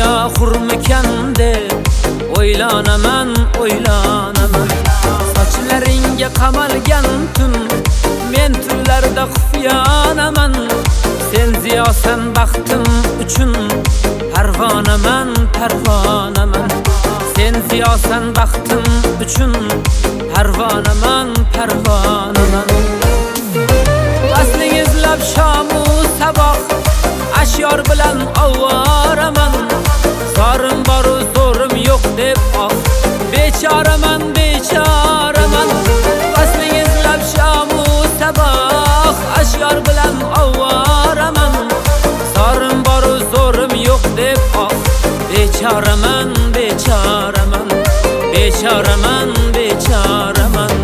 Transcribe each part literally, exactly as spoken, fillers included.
dünya hurmikan deb o'ylanaman, o'ylanaman. Sochlaringga qamalgan tun, men tunlarda xufiyanaman. Sen ziyosan baxtim uchun, parvonaman, parvonaman. Sen ziyosan baxtim uchun, parvonaman, parvonaman. Vasling izlab shamu saboq, ashyor bilan ovoraman. Zorim boru zo'rim yo'q deb oh, bechoraman, bechoraman. Vasling izlab shamu saboq, ashyor bilan ovoraman. Zorim boru zo'rim yo'q deb oh, bechoraman, bechoraman, bechoraman, bechoraman.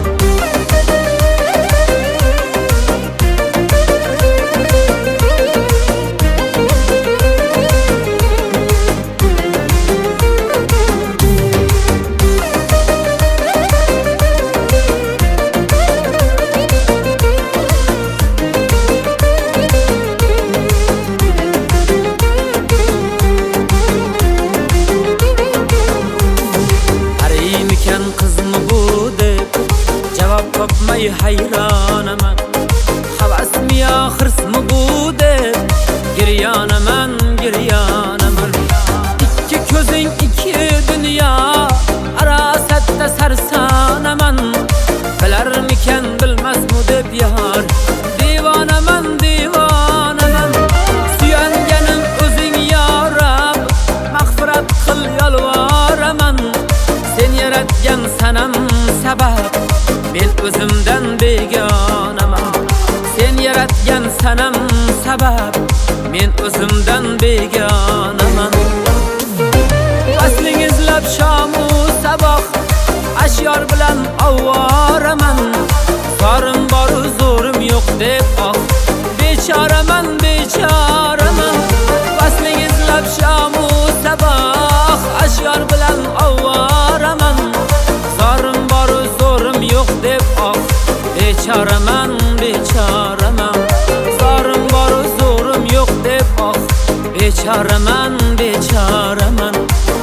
Qizmi bu deb javob topmay hayronaman. Havasmi yo hirsmi bu deb giryonaman, giryonaman. Ikki ko'zing ikki dunyo arosatda sarsonaman. Bilarmikan bilmasmi deb yor, devonaman, devonaman. Suyanganim o'zing yo Rob, mag'firat qil yolvoraman. Sen yaratgan sanam sabab, men o'zimdan begonaman. Sen yaratgan sanam sabab, men o'zimdan begonaman. Vasling izlab shamu saboq, ashyor bilan ovoraman. Zorim boru zo'rim yo'q deb oh, bechoraman, bechoraman. Vasling izlab shamu saboq, ashyor bilan ovoraman. Zorim boru zo'rim yo'q deb oh, bechoraman, bechoraman. Zorim boru zo'rim yo'q deb oh, bechoraman, bechoraman,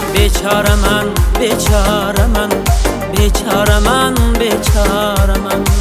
bechoraman, bechoraman, bechoraman, bechoraman.